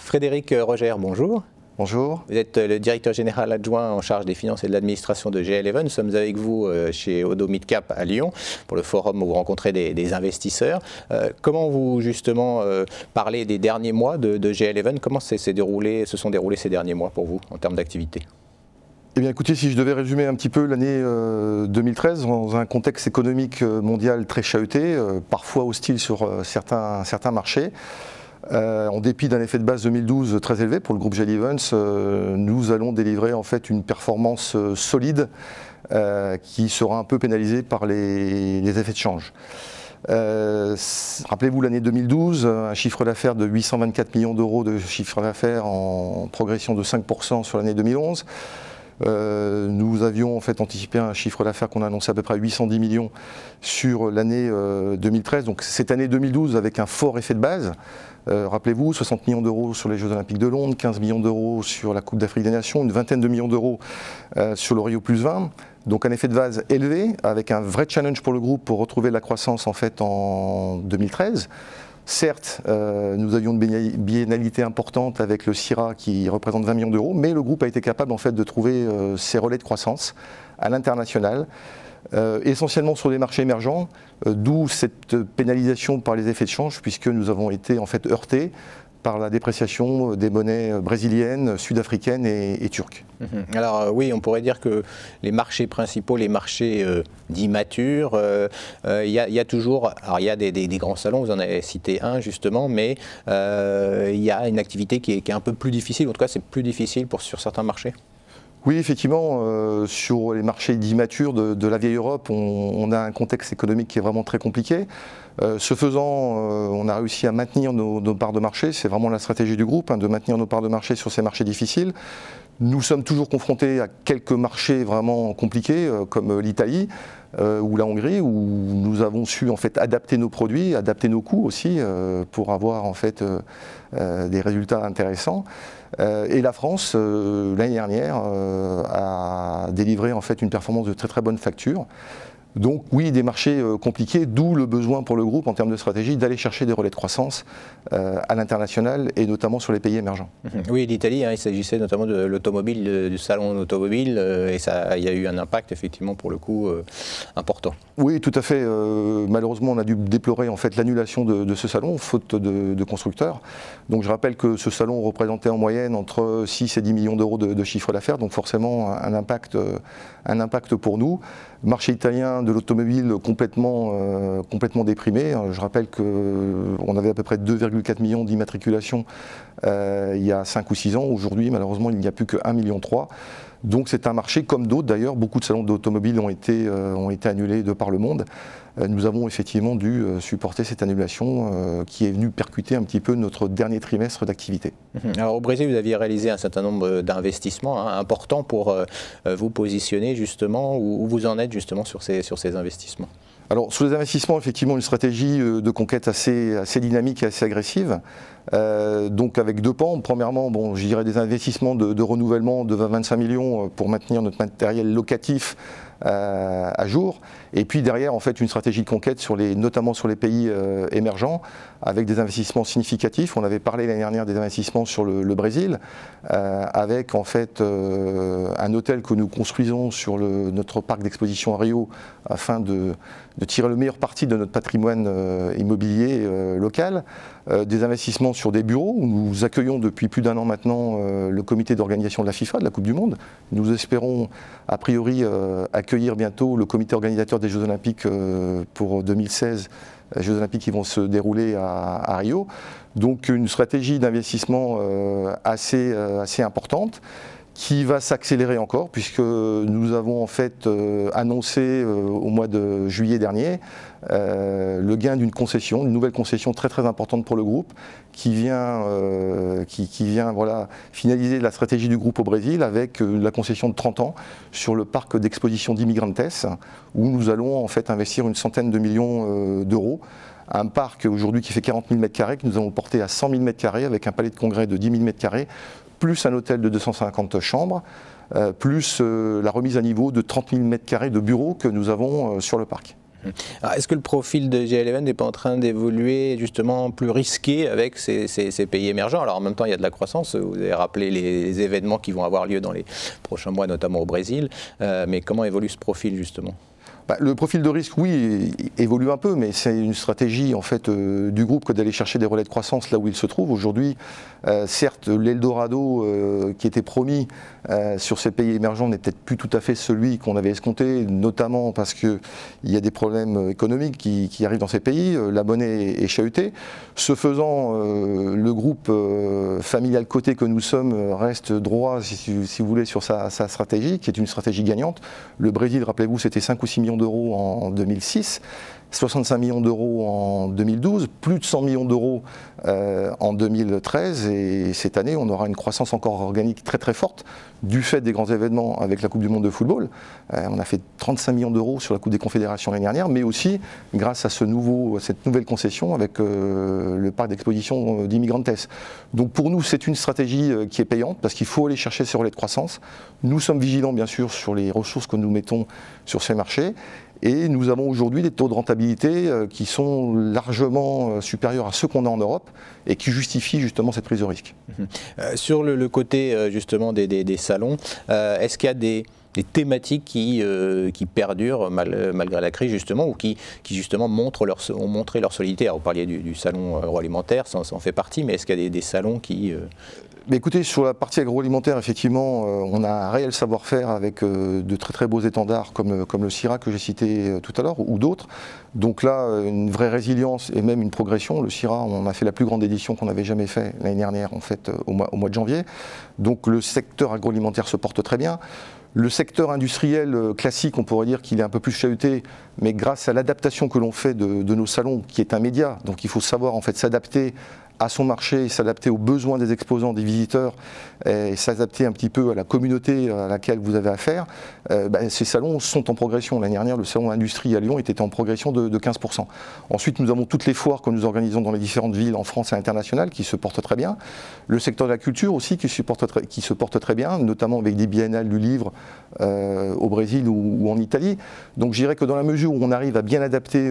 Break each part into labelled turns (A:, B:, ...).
A: Frédéric Roger, bonjour.
B: Bonjour.
A: Vous êtes le directeur général adjoint en charge des finances et de l'administration de GL11. Nous sommes avec vous chez Odo Midcap à Lyon pour le forum où vous rencontrez des investisseurs. Comment vous justement parlez des derniers mois de GL11? Comment se sont déroulés ces derniers mois pour vous en termes d'activité?
B: Eh bien écoutez, si je devais résumer un petit peu l'année 2013 dans un contexte économique mondial très chahuté, parfois hostile sur certains marchés, en dépit d'un effet de base 2012 très élevé pour le groupe GL11, nous allons délivrer en fait une performance solide qui sera un peu pénalisée par les effets de change. Rappelez-vous l'année 2012, un chiffre d'affaires de 824 millions d'euros de chiffre d'affaires en progression de 5% sur l'année 2011. Nous avions en fait anticipé un chiffre d'affaires qu'on a annoncé à peu près 810 millions sur l'année 2013. Donc cette année 2012 avec un fort effet de base. Rappelez-vous, 60 millions d'euros sur les Jeux Olympiques de Londres, 15 millions d'euros sur la Coupe d'Afrique des Nations, une vingtaine de millions d'euros sur le Rio +20. Donc un effet de base élevé avec un vrai challenge pour le groupe pour retrouver de la croissance en fait en 2013. Certes, nous avions une biennalité importante avec le CIRA qui représente 20 millions d'euros, mais le groupe a été capable en fait de trouver ses relais de croissance à l'international, essentiellement sur les marchés émergents, d'où cette pénalisation par les effets de change, puisque nous avons été en fait heurtés par la dépréciation des monnaies brésiliennes, sud-africaines et turques.
A: Alors oui, on pourrait dire que les marchés principaux, les marchés dits matures, il y a toujours, alors il y a des grands salons, vous en avez cité un justement, mais il y a une activité qui est un peu plus difficile, en tout cas c'est plus difficile sur certains marchés.
B: Oui, effectivement, sur les marchés dits matures de la vieille Europe, on a un contexte économique qui est vraiment très compliqué. Ce faisant, on a réussi à maintenir nos parts de marché. C'est vraiment la stratégie du groupe, de maintenir nos parts de marché sur ces marchés difficiles. Nous sommes toujours confrontés à quelques marchés vraiment compliqués, comme l'Italie ou la Hongrie, où nous avons su en fait adapter nos produits, adapter nos coûts aussi, pour avoir en fait des résultats intéressants. Et la France, l'année dernière, a délivré en fait une performance de très très bonne facture. Donc oui, des marchés compliqués, d'où le besoin pour le groupe en termes de stratégie d'aller chercher des relais de croissance à l'international et notamment sur les pays émergents.
A: Oui, l'Italie, il s'agissait notamment de l'automobile, du salon automobile, et il y a eu un impact effectivement pour le coup important.
B: Oui, tout à fait. Malheureusement, on a dû déplorer en fait l'annulation de ce salon, faute de constructeurs. Donc je rappelle que ce salon représentait en moyenne entre 6 et 10 millions d'euros de chiffre d'affaires, donc forcément un impact pour nous. Marché italien de l'automobile complètement déprimé. Je rappelle qu'on avait à peu près 2,4 millions d'immatriculations il y a 5 ou 6 ans. Aujourd'hui, malheureusement, il n'y a plus que 1,3 million. Donc c'est un marché comme d'autres. D'ailleurs, beaucoup de salons d'automobile ont été annulés de par le monde. Nous avons effectivement dû supporter cette annulation qui est venue percuter un petit peu notre dernier trimestre d'activité.
A: Alors au Brésil, vous aviez réalisé un certain nombre d'investissements importants pour vous positionner justement, où vous en êtes justement sur ces investissements.
B: Alors sur les investissements, effectivement, une stratégie de conquête assez dynamique et assez agressive. Donc avec deux pans. Premièrement, je dirais des investissements de renouvellement de 25 millions pour maintenir notre matériel locatif à jour. Et puis derrière, en fait, une stratégie de conquête notamment sur les pays émergents, avec des investissements significatifs. On avait parlé l'année dernière des investissements sur le Brésil, avec en fait un hôtel que nous construisons sur notre parc d'exposition à Rio, afin de tirer le meilleur parti de notre patrimoine immobilier local. Des investissements sur des bureaux où nous accueillons depuis plus d'1 an maintenant le comité d'organisation de la FIFA, de la Coupe du Monde. Nous espérons a priori accueillir bientôt le comité organisateur des Jeux Olympiques pour 2016, Jeux Olympiques qui vont se dérouler à Rio. Donc une stratégie d'investissement assez importante, qui va s'accélérer encore, puisque nous avons en fait annoncé au mois de juillet dernier le gain d'une concession, une nouvelle concession très très importante pour le groupe, qui vient voilà, finaliser la stratégie du groupe au Brésil avec la concession de 30 ans sur le parc d'exposition d'Imigrantes, où nous allons en fait investir une centaine de millions d'euros. Un parc aujourd'hui qui fait 40 000 m², que nous allons porter à 100 000 m² avec un palais de congrès de 10 000 m², plus un hôtel de 250 chambres, plus la remise à niveau de 30 000 m² de bureaux que nous avons sur le parc.
A: Est-ce que le profil de GL Event n'est pas en train d'évoluer justement plus risqué avec ces pays émergents? Alors en même temps, il y a de la croissance. Vous avez rappelé les événements qui vont avoir lieu dans les prochains mois, notamment au Brésil. Mais comment évolue ce profil justement?
B: Le profil de risque, oui, évolue un peu, mais c'est une stratégie en fait du groupe que d'aller chercher des relais de croissance là où il se trouve. Aujourd'hui, certes, l'Eldorado qui était promis sur ces pays émergents n'est peut-être plus tout à fait celui qu'on avait escompté, notamment parce qu'il y a des problèmes économiques qui arrivent dans ces pays. La monnaie est chahutée. Ce faisant, le groupe familial coté que nous sommes reste droit, si vous voulez, sur sa stratégie, qui est une stratégie gagnante. Le Brésil, rappelez-vous, c'était 5 ou 6 millions d'euros en 2006, 65 millions d'euros en 2012, plus de 100 millions d'euros en 2013, et cette année on aura une croissance encore organique très très forte du fait des grands événements avec la Coupe du Monde de football. On a fait 35 millions d'euros sur la Coupe des Confédérations l'année dernière, mais aussi grâce à cette nouvelle concession avec le parc d'exposition d'Immigrantes. Donc pour nous c'est une stratégie qui est payante parce qu'il faut aller chercher ces relais de croissance. Nous sommes vigilants bien sûr sur les ressources que nous mettons sur ces marchés. Et nous avons aujourd'hui des taux de rentabilité qui sont largement supérieurs à ceux qu'on a en Europe et qui justifient justement cette prise de risque.
A: Sur le côté justement des salons, est-ce qu'il y a des thématiques qui perdurent malgré la crise justement, ou qui justement ont montré leur solidité? Alors, vous parliez du salon agroalimentaire, ça en fait partie, mais est-ce qu'il y a des salons qui...
B: Mais écoutez, sur la partie agroalimentaire, effectivement, on a un réel savoir-faire avec de très très beaux étendards comme le Syrah que j'ai cité tout à l'heure, ou d'autres. Donc là, une vraie résilience et même une progression. Le Syrah, on a fait la plus grande édition qu'on avait jamais fait l'année dernière, en fait, au mois de janvier. Donc le secteur agroalimentaire se porte très bien. Le secteur industriel classique, on pourrait dire qu'il est un peu plus chahuté, mais grâce à l'adaptation que l'on fait de nos salons, qui est un média, donc il faut savoir en fait s'adapter à son marché, s'adapter aux besoins des exposants, des visiteurs, et s'adapter un petit peu à la communauté à laquelle vous avez affaire. Ces salons sont en progression. L'année dernière, le salon Industrie à Lyon était en progression de 15%. Ensuite, nous avons toutes les foires que nous organisons dans les différentes villes en France et à l'international qui se portent très bien. Le secteur de la culture aussi qui se porte très bien, notamment avec des biennales du livre au Brésil ou en Italie. Donc je dirais que dans la mesure où on arrive à bien adapter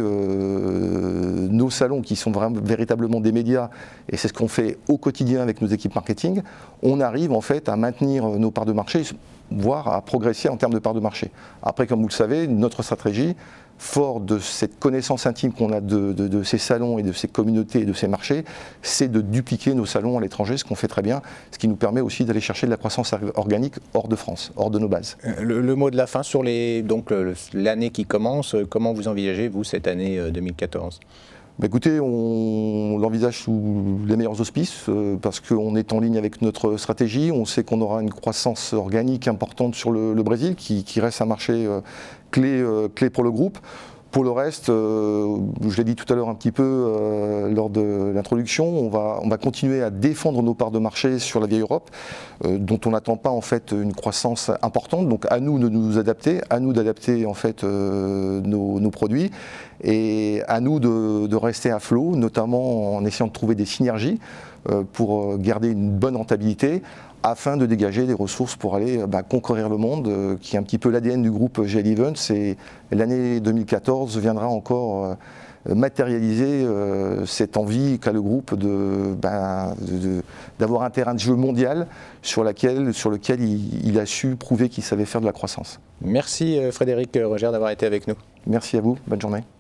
B: nos salons qui sont véritablement des médias, et c'est ce qu'on fait au quotidien avec nos équipes marketing, on arrive en fait à maintenir nos parts de marché, voire à progresser en termes de parts de marché. Après, comme vous le savez, notre stratégie, fort de cette connaissance intime qu'on a de ces salons et de ces communautés et de ces marchés, c'est de dupliquer nos salons à l'étranger, ce qu'on fait très bien, ce qui nous permet aussi d'aller chercher de la croissance organique hors de France, hors de nos bases.
A: Le mot de la fin sur l'année qui commence, comment vous envisagez, vous, cette année 2014 ?
B: Écoutez, on l'envisage sous les meilleurs auspices parce qu'on est en ligne avec notre stratégie. On sait qu'on aura une croissance organique importante sur le Brésil qui reste un marché clé pour le groupe. Pour le reste, je l'ai dit tout à l'heure un petit peu lors de l'introduction, on va continuer à défendre nos parts de marché sur la vieille Europe, dont on n'attend pas en fait une croissance importante. Donc à nous de nous adapter, à nous d'adapter en fait nos produits, et à nous de rester à flot, notamment en essayant de trouver des synergies pour garder une bonne rentabilité, afin de dégager des ressources pour aller conquérir le monde, qui est un petit peu l'ADN du groupe GL Events, et l'année 2014 viendra encore matérialiser cette envie qu'a le groupe d'avoir un terrain de jeu mondial sur lequel il a su prouver qu'il savait faire de la croissance.
A: Merci Frédéric Roger d'avoir été avec nous.
B: Merci à vous, bonne journée.